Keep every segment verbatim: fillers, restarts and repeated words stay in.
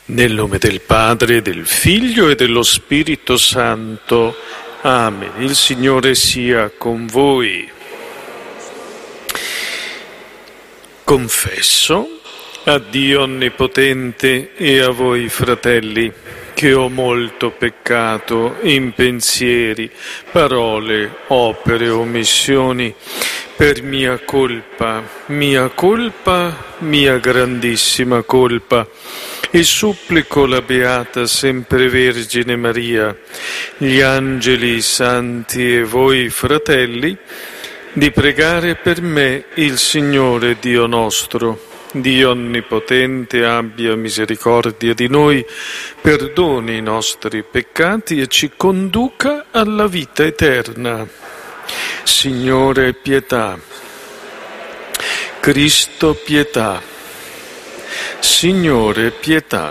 Nel nome del Padre, del Figlio e dello Spirito Santo. Amen. Il Signore sia con voi. Confesso a Dio Onnipotente e a voi, fratelli, che ho molto peccato in pensieri, parole, opere, omissioni, per mia colpa, mia colpa, mia grandissima colpa. E supplico la Beata Sempre Vergine Maria, gli angeli, i santi e voi, fratelli, di pregare per me il Signore Dio nostro. Dio Onnipotente abbia misericordia di noi, perdoni i nostri peccati e ci conduca alla vita eterna. Signore, pietà. Cristo, pietà. Signore, pietà.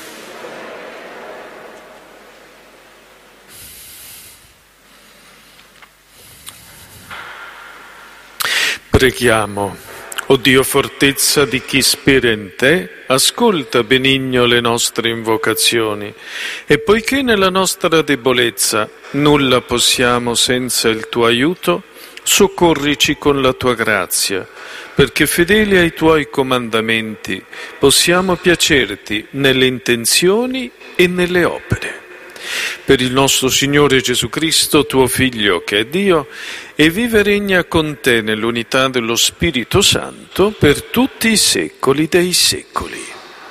Preghiamo. O Dio, fortezza di chi spera in te, ascolta benigno le nostre invocazioni, e poiché nella nostra debolezza nulla possiamo senza il tuo aiuto, soccorrici con la tua grazia, perché fedeli ai tuoi comandamenti possiamo piacerti nelle intenzioni e nelle opere. Per il nostro Signore Gesù Cristo, tuo Figlio, che è Dio, e vive e regna con te nell'unità dello Spirito Santo per tutti i secoli dei secoli.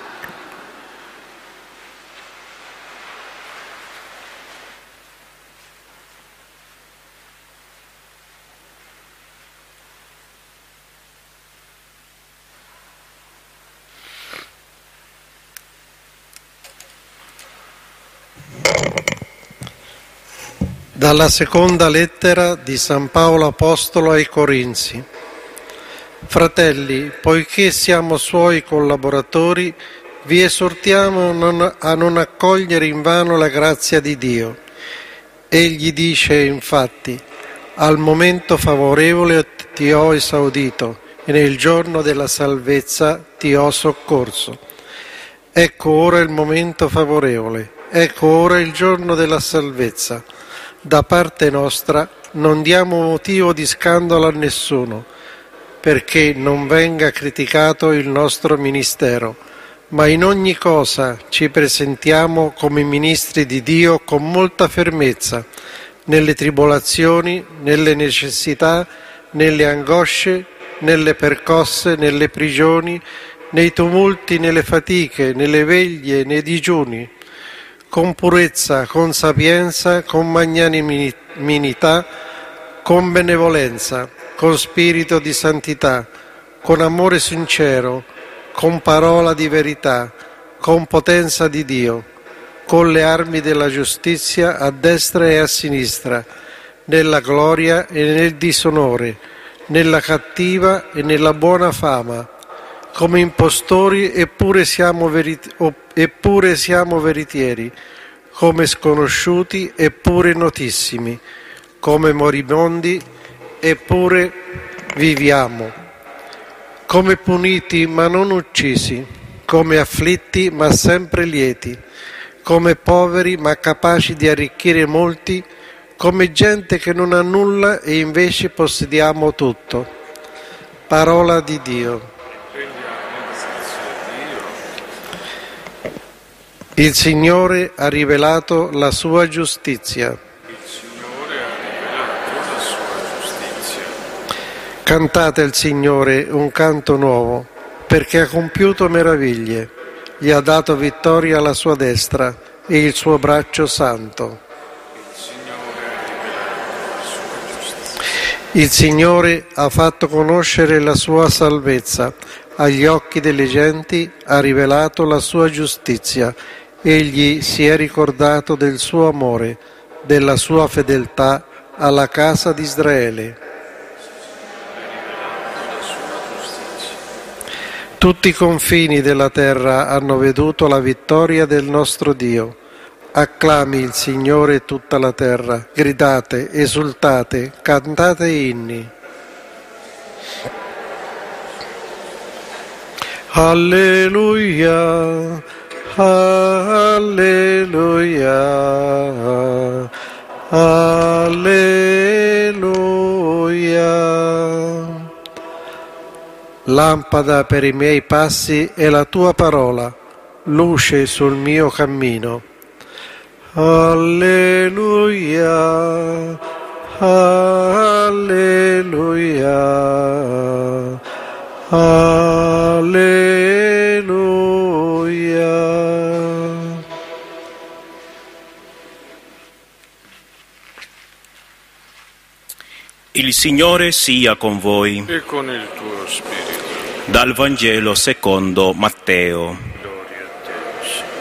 Dalla seconda lettera di San Paolo Apostolo ai Corinzi. Fratelli, poiché siamo suoi collaboratori, vi esortiamo non, a non accogliere invano la grazia di Dio. Egli dice infatti: al momento favorevole ti ho esaudito e nel giorno della salvezza ti ho soccorso. Ecco ora il momento favorevole, ecco ora il giorno della salvezza. Da parte nostra non diamo motivo di scandalo a nessuno, perché non venga criticato il nostro ministero, ma in ogni cosa ci presentiamo come ministri di Dio con molta fermezza, nelle tribolazioni, nelle necessità, nelle angosce, nelle percosse, nelle prigioni, nei tumulti, nelle fatiche, nelle veglie, nei digiuni, con purezza, con sapienza, con magnanimità, con benevolenza, con spirito di santità, con amore sincero, con parola di verità, con potenza di Dio, con le armi della giustizia a destra e a sinistra, nella gloria e nel disonore, nella cattiva e nella buona fama, come impostori eppure siamo, verit- eppure siamo veritieri, come sconosciuti eppure notissimi, come moribondi eppure viviamo, come puniti ma non uccisi, come afflitti ma sempre lieti, come poveri ma capaci di arricchire molti, come gente che non ha nulla e invece possediamo tutto. Parola di Dio. Il Signore ha rivelato la sua giustizia. Il Signore ha rivelato la sua giustizia. Cantate al Signore un canto nuovo, perché ha compiuto meraviglie. Gli ha dato vittoria alla sua destra e il suo braccio santo. Il Signore ha rivelato la sua giustizia. Il Signore ha fatto conoscere la sua salvezza. Agli occhi delle genti ha rivelato la sua giustizia. Egli si è ricordato del suo amore, della sua fedeltà alla casa di Israele. Tutti i confini della terra hanno veduto la vittoria del nostro Dio. Acclami il Signore tutta la terra, gridate, esultate, cantate inni. Alleluia. Alleluia, alleluia. Lampada per i miei passi è la tua parola, luce sul mio cammino. Alleluia, alleluia, alleluia. Il Signore sia con voi. E con il tuo spirito. Dal Vangelo secondo Matteo. Gloria a te, Signore.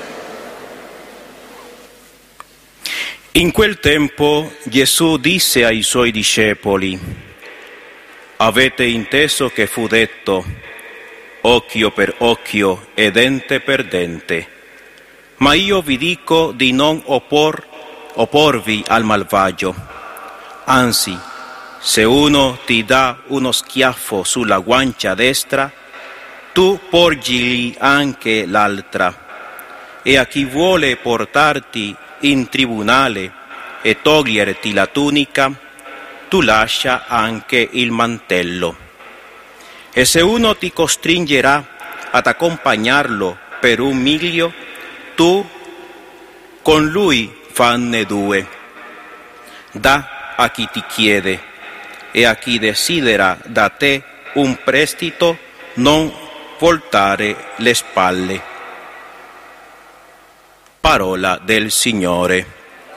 In quel tempo Gesù disse ai suoi discepoli: avete inteso che fu detto occhio per occhio e dente per dente, ma io vi dico di non oppor, opporvi al malvagio. Anzi, se uno ti dà uno schiaffo sulla guancia destra, tu porgili anche l'altra. E a chi vuole portarti in tribunale e toglierti la tunica, tu lascia anche il mantello. E se uno ti costringerà ad accompagnarlo per un miglio, tu con lui fanne due. Dà a chi ti chiede, e a chi desidera da te un prestito non voltare le spalle. Parola del Signore.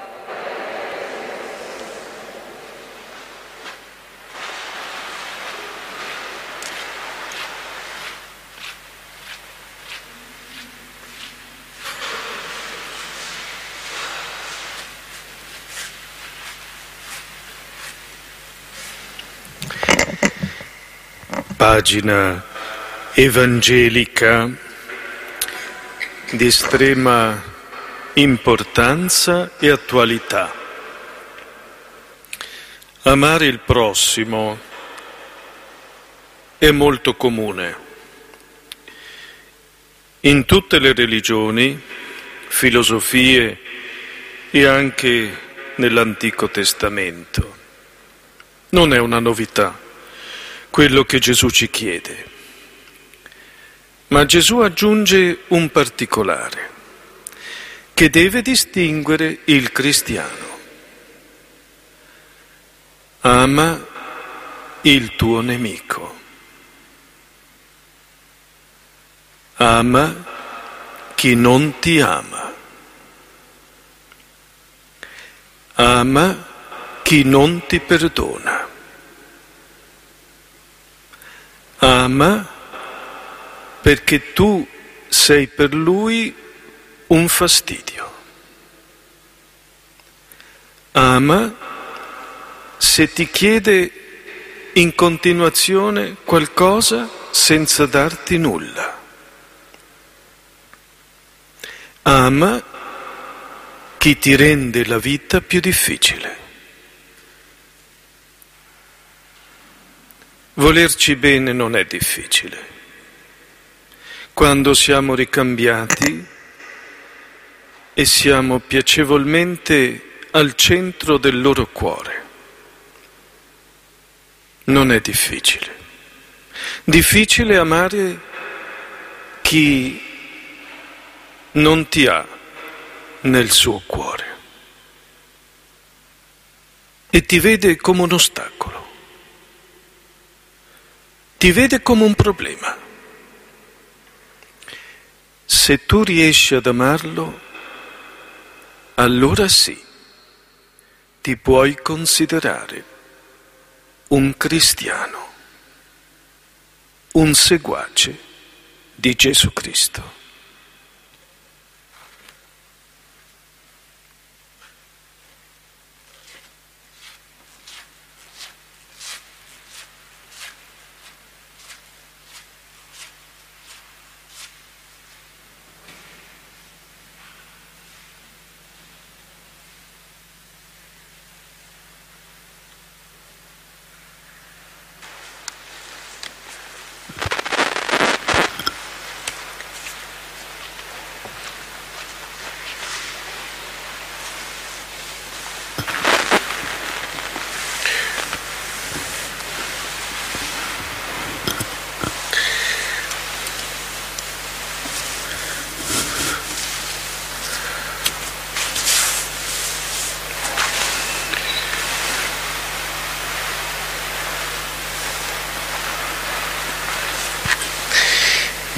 Pagina evangelica di estrema importanza e attualità. Amare il prossimo è molto comune. In tutte le religioni, filosofie e anche nell'Antico Testamento. Non è una novità quello che Gesù ci chiede. Ma Gesù aggiunge un particolare che deve distinguere il cristiano. Ama il tuo nemico. Ama chi non ti ama. Ama chi non ti perdona. Ama perché tu sei per lui un fastidio. Ama se ti chiede in continuazione qualcosa senza darti nulla. Ama chi ti rende la vita più difficile. Volerci bene non è difficile. Quando siamo ricambiati e siamo piacevolmente al centro del loro cuore. Non è difficile. Difficile amare chi non ti ha nel suo cuore e ti vede come un ostacolo. Ti vede come un problema. Se tu riesci ad amarlo, allora sì, ti puoi considerare un cristiano, un seguace di Gesù Cristo.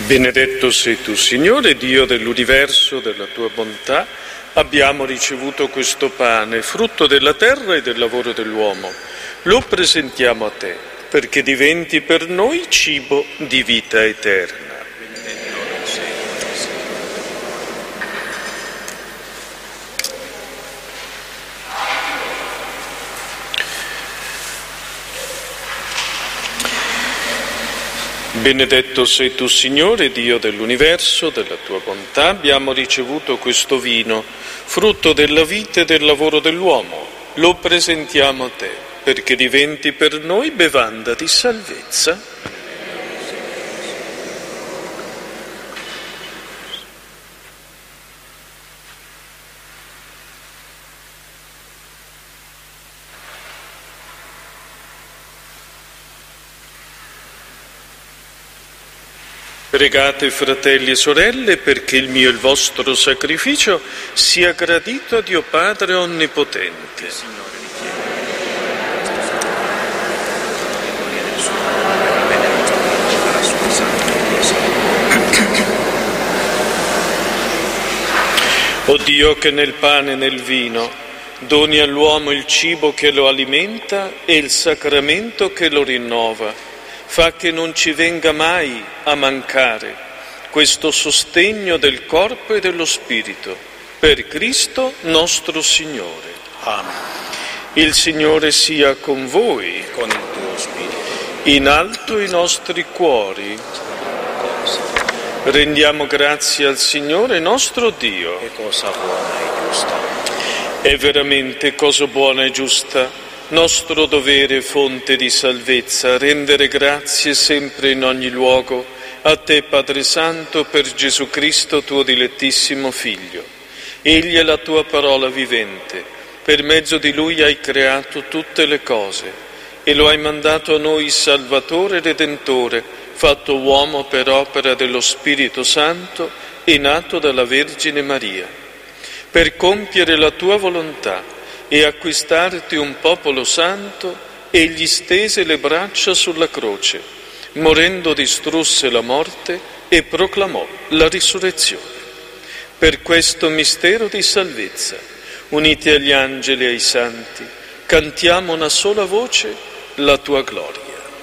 Benedetto sei tu, Signore, Dio dell'universo, della tua bontà. Abbiamo ricevuto questo pane, frutto della terra e del lavoro dell'uomo. Lo presentiamo a te, perché diventi per noi cibo di vita eterna. Benedetto sei tu, Signore, Dio dell'universo, della tua bontà. Abbiamo ricevuto questo vino, frutto della vita e del lavoro dell'uomo. Lo presentiamo a te, perché diventi per noi bevanda di salvezza. Pregate, fratelli e sorelle, perché il mio e il vostro sacrificio sia gradito a Dio Padre Onnipotente. O Dio, che nel pane e nel vino doni all'uomo il cibo che lo alimenta e il sacramento che lo rinnova, fa che non ci venga mai a mancare questo sostegno del corpo e dello spirito, per Cristo nostro Signore. Amen. Il Signore sia con voi, Con il tuo spirito. in alto i nostri cuori. Rendiamo grazie al Signore nostro Dio. Che cosa buona e giusta. È veramente cosa buona e giusta, nostro dovere, fonte di salvezza, rendere grazie sempre in ogni luogo a te, Padre Santo, per Gesù Cristo, tuo dilettissimo Figlio. Egli è la tua parola vivente, per mezzo di Lui hai creato tutte le cose e lo hai mandato a noi Salvatore e Redentore, fatto uomo per opera dello Spirito Santo e nato dalla Vergine Maria, per compiere la tua volontà e acquistarti un popolo santo. Egli stese le braccia sulla croce, morendo distrusse la morte e proclamò la risurrezione. Per questo mistero di salvezza, uniti agli angeli e ai santi, cantiamo una sola voce la tua gloria.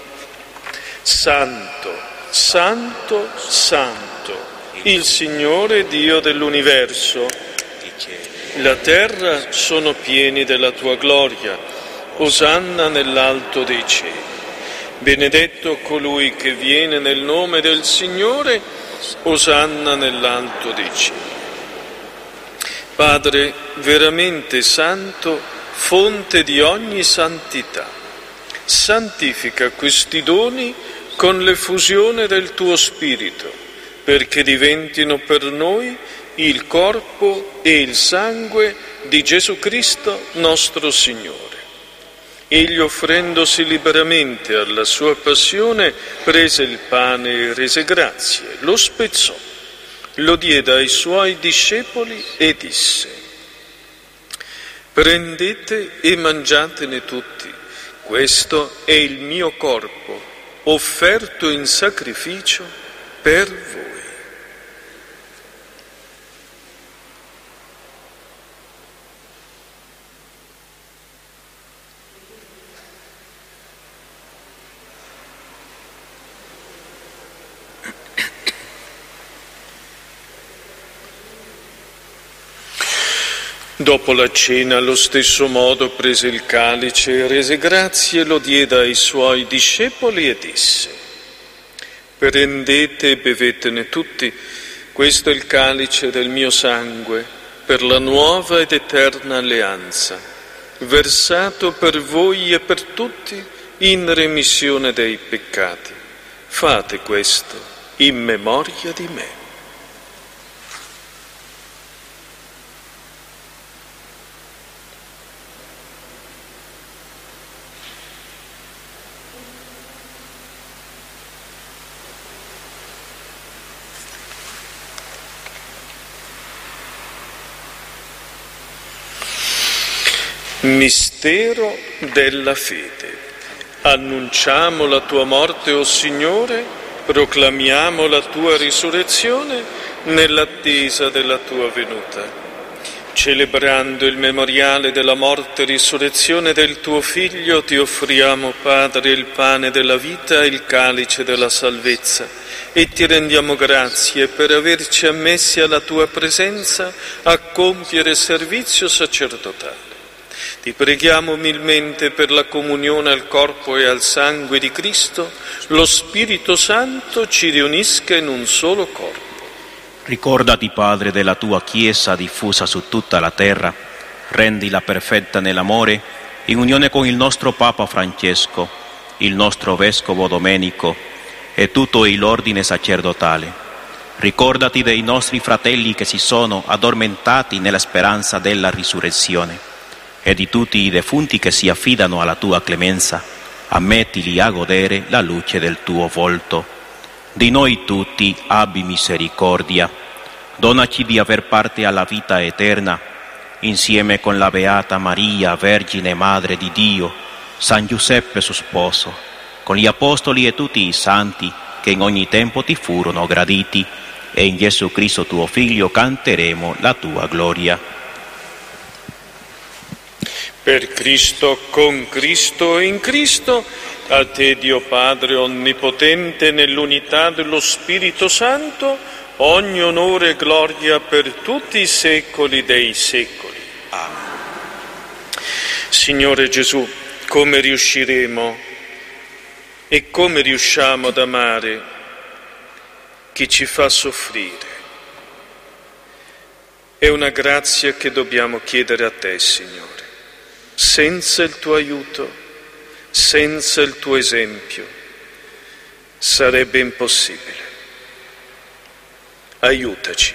Santo, santo, santo, il Signore Dio dell'universo. La terra sono pieni della tua gloria, osanna nell'alto dei cieli. Benedetto colui che viene nel nome del Signore, osanna nell'alto dei cieli. Padre veramente santo, fonte di ogni santità, santifica questi doni con l'effusione del tuo Spirito, perché diventino per noi il corpo e il sangue di Gesù Cristo nostro Signore. Egli, offrendosi liberamente alla sua passione, prese il pane e rese grazie, lo spezzò, lo diede ai suoi discepoli e disse: prendete e mangiatene tutti, questo è il mio corpo, offerto in sacrificio per voi. Dopo la cena, allo stesso modo, prese il calice, rese grazie, lo diede ai suoi discepoli e disse: prendete e bevetene tutti, questo è il calice del mio sangue, per la nuova ed eterna alleanza, versato per voi e per tutti in remissione dei peccati. Fate questo in memoria di me. Mistero della fede. Annunciamo la tua morte, o Signore, Proclamiamo la tua risurrezione nell'attesa della tua venuta. Celebrando il memoriale della morte e risurrezione del tuo Figlio, ti offriamo, Padre, il pane della vita e il calice della salvezza, e ti rendiamo grazie per averci ammessi alla tua presenza a compiere servizio sacerdotale. Ti preghiamo umilmente per la comunione al corpo e al sangue di Cristo, lo Spirito Santo ci riunisca in un solo corpo. Ricordati, Padre, della tua Chiesa diffusa su tutta la terra, rendila perfetta nell'amore, in unione con il nostro Papa Francesco, il nostro Vescovo Domenico e tutto l'ordine sacerdotale. Ricordati dei nostri fratelli che si sono addormentati nella speranza della risurrezione e di tutti i defunti che si affidano alla tua clemenza. Ammettili a godere la luce del tuo volto. Di noi tutti abbi misericordia, donaci di aver parte alla vita eterna, insieme con la Beata Maria, Vergine Madre di Dio, San Giuseppe suo sposo, con gli Apostoli e tutti i santi che in ogni tempo ti furono graditi, e in Gesù Cristo tuo Figlio canteremo la tua gloria. Per Cristo, con Cristo e in Cristo, a te Dio Padre Onnipotente, nell'unità dello Spirito Santo, ogni onore e gloria per tutti i secoli dei secoli. Amen. Signore Gesù, come riusciremo e come riusciamo ad amare chi ci fa soffrire? È una grazia che dobbiamo chiedere a te, Signore. Senza il tuo aiuto, senza il tuo esempio, sarebbe impossibile. Aiutaci.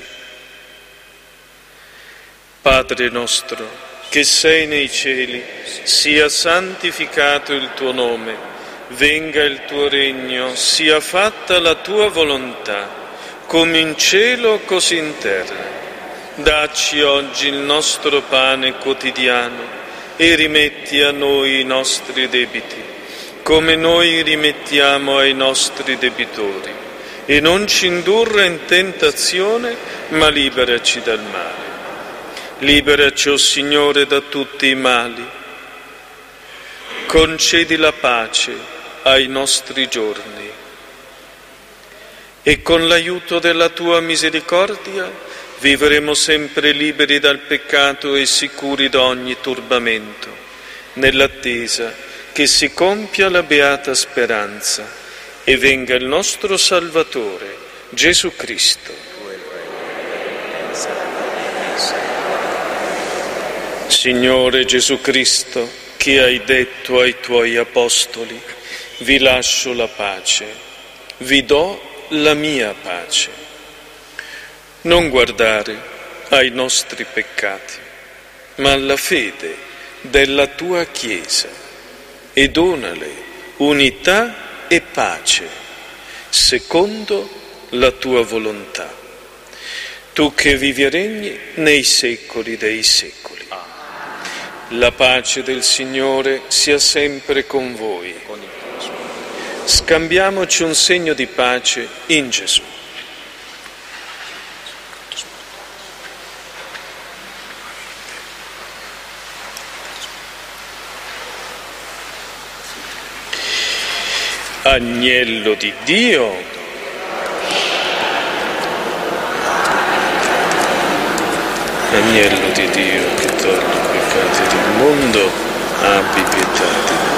Padre nostro, che sei nei cieli, sia santificato il tuo nome, venga il tuo regno, sia fatta la tua volontà, come in cielo così in terra. Dacci oggi il nostro pane quotidiano e rimetti a noi i nostri debiti, come noi rimettiamo ai nostri debitori, e non ci indurre in tentazione, ma liberaci dal male. Liberaci, o Signore, da tutti i mali. Concedi la pace ai nostri giorni, e con l'aiuto della tua misericordia vivremo sempre liberi dal peccato e sicuri da ogni turbamento, nell'attesa che si compia la beata speranza e venga il nostro Salvatore, Gesù Cristo. Signore Gesù Cristo, che hai detto ai tuoi apostoli, vi lascio la pace, vi do la mia pace. Non guardare ai nostri peccati, ma alla fede della tua Chiesa, e donale unità e pace, secondo la tua volontà. Tu che vivi e regni nei secoli dei secoli. La pace del Signore sia sempre con voi. Scambiamoci un segno di pace in Gesù. Agnello di Dio, agnello di Dio che toglie i peccati del mondo, abbi pietà di noi.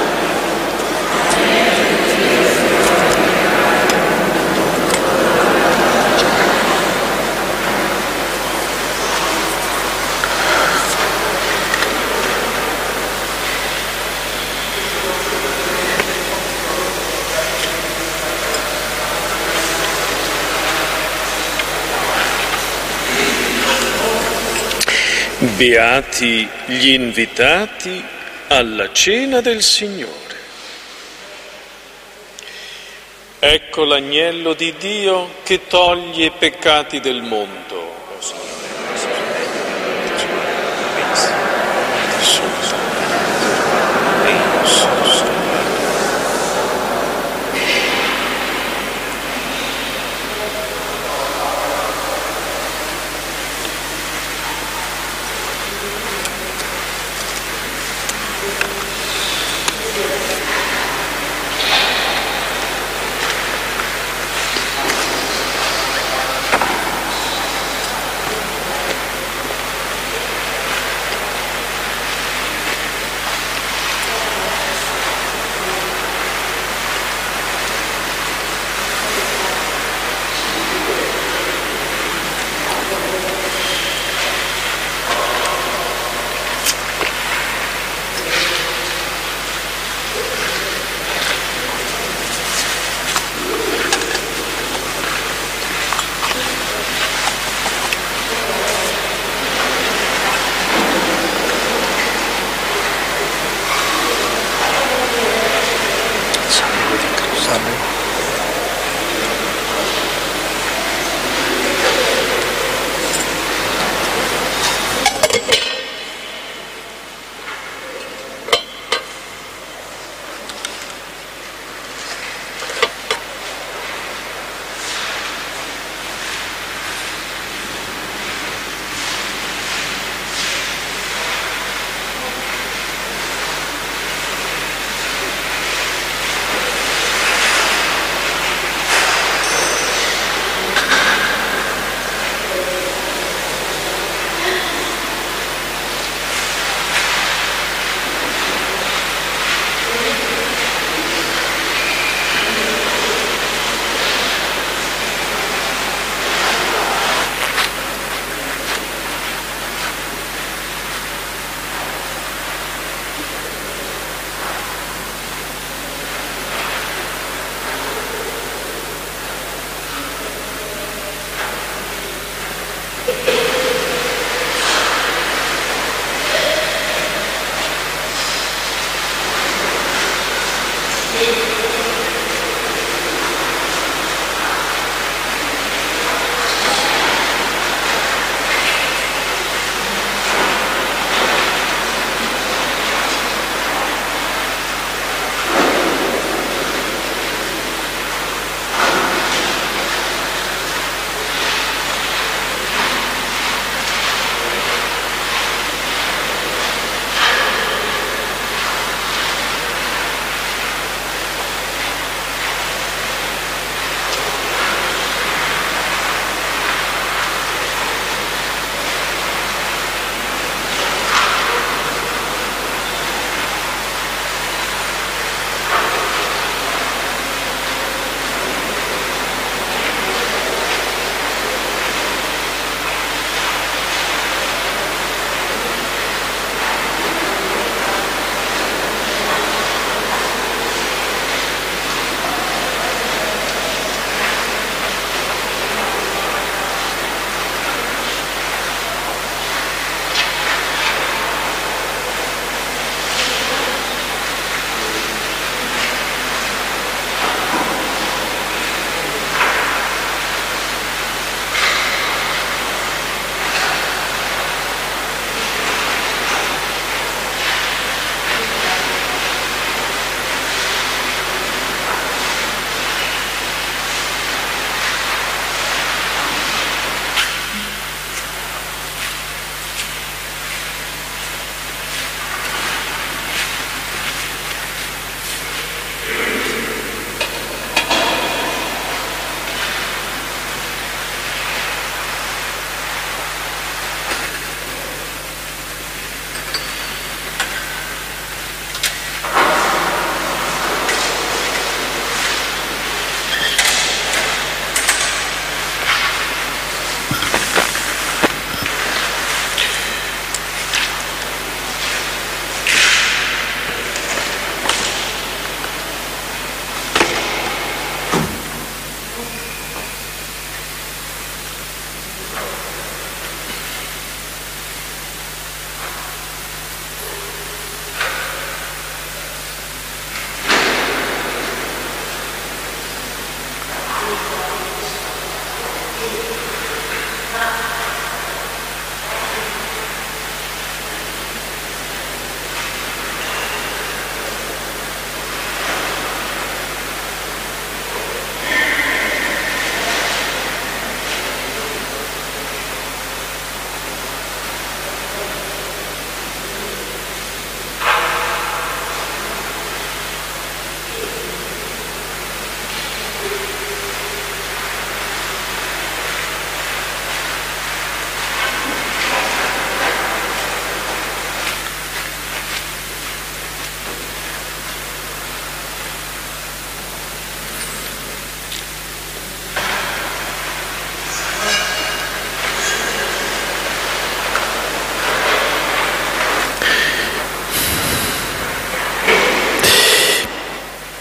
Beati gli invitati alla cena del Signore. Ecco l'agnello di Dio che toglie i peccati del mondo.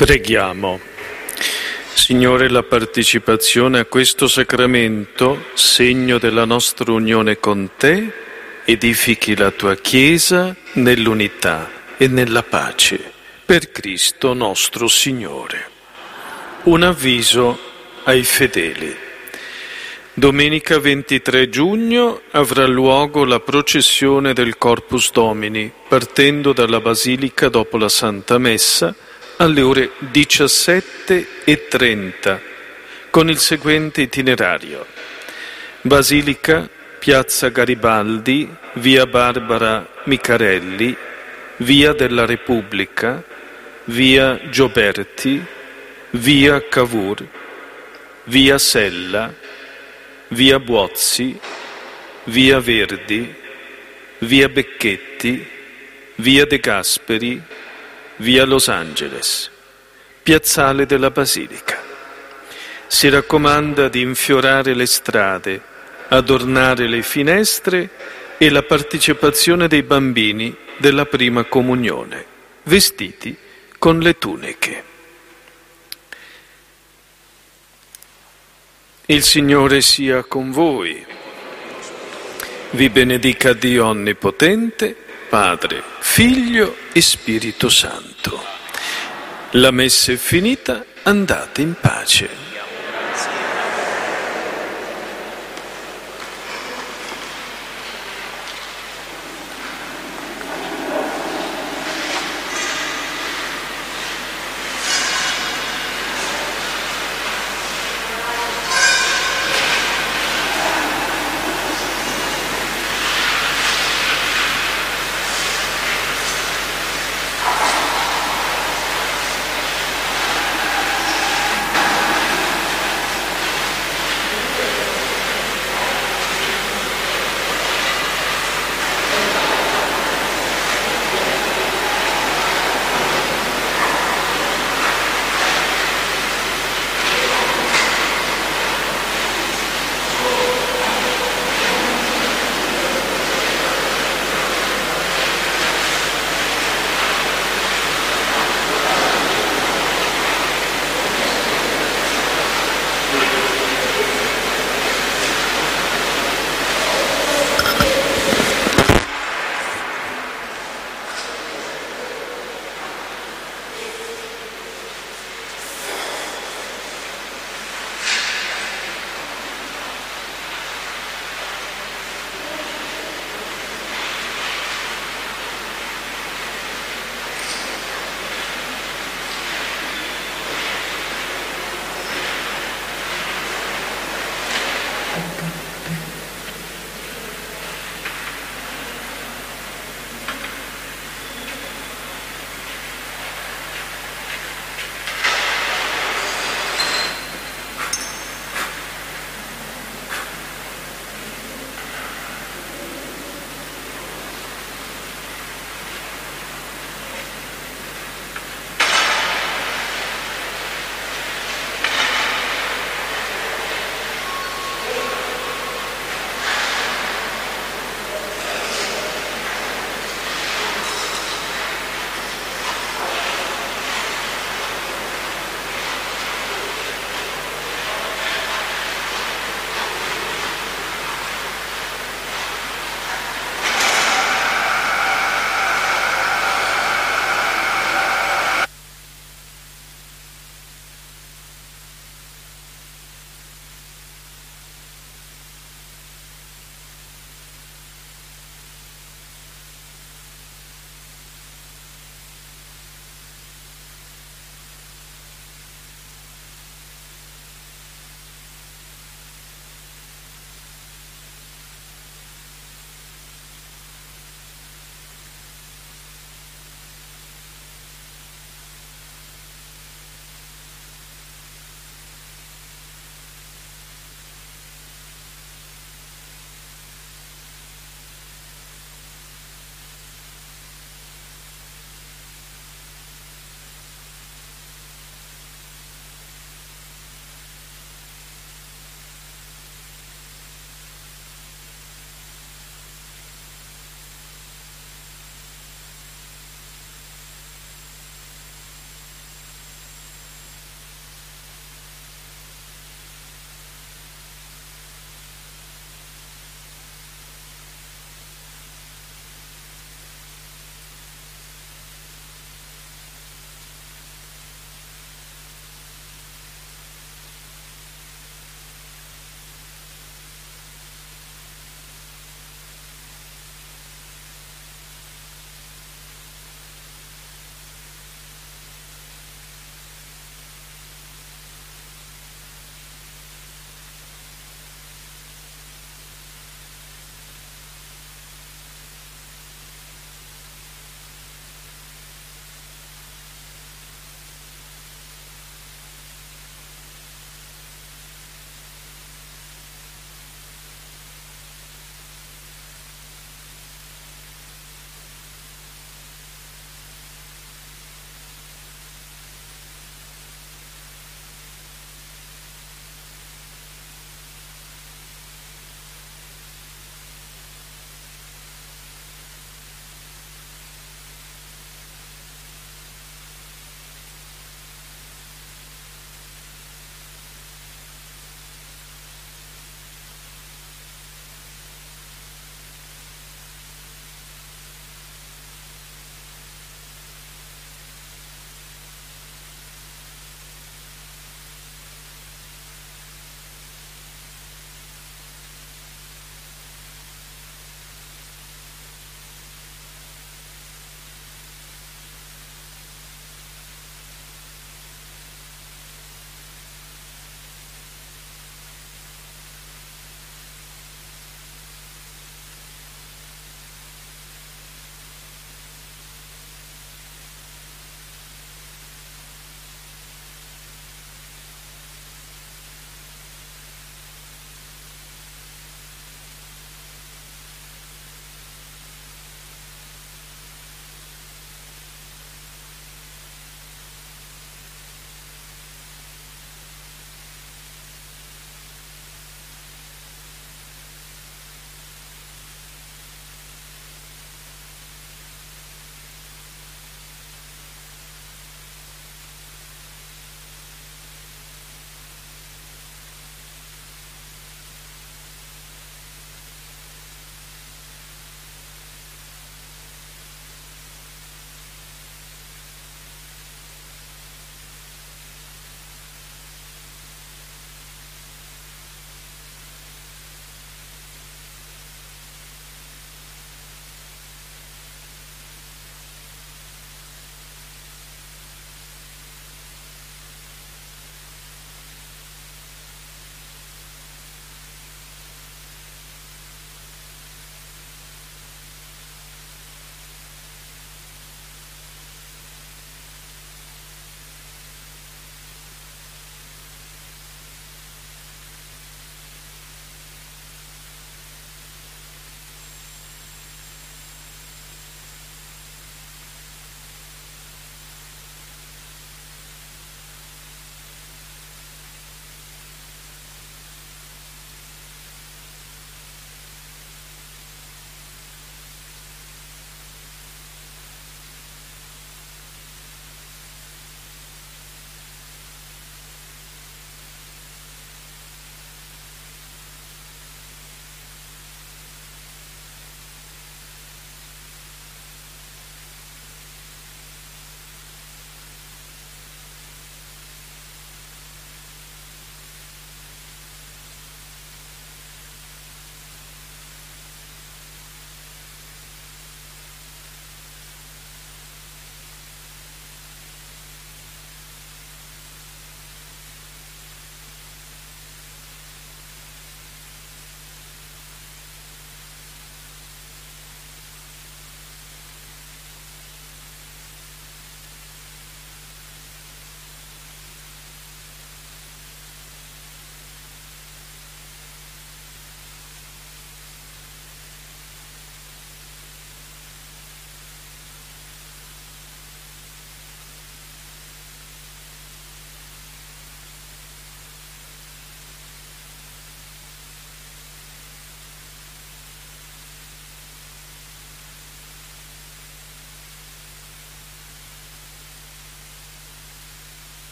Preghiamo. Signore, la partecipazione a questo sacramento, segno della nostra unione con Te, edifichi la Tua Chiesa nell'unità e nella pace, per Cristo nostro Signore. Un avviso ai fedeli. Domenica ventitré giugno avrà luogo la processione del Corpus Domini, partendo dalla Basilica dopo la Santa Messa, alle ore diciassette e trenta, con il seguente itinerario: Basilica, Piazza Garibaldi, Via Barbara Micarelli, Via della Repubblica, Via Gioberti, Via Cavour, Via Sella, Via Buozzi, Via Verdi, Via Becchetti, Via De Gasperi, Via Los Angeles, Piazzale della Basilica. Si raccomanda di infiorare le strade, adornare le finestre e la partecipazione dei bambini della prima comunione, vestiti con le tuniche. Il Signore sia con voi. Vi benedica Dio Onnipotente, Padre, Figlio e Spirito Santo. La messa è finita, andate in pace.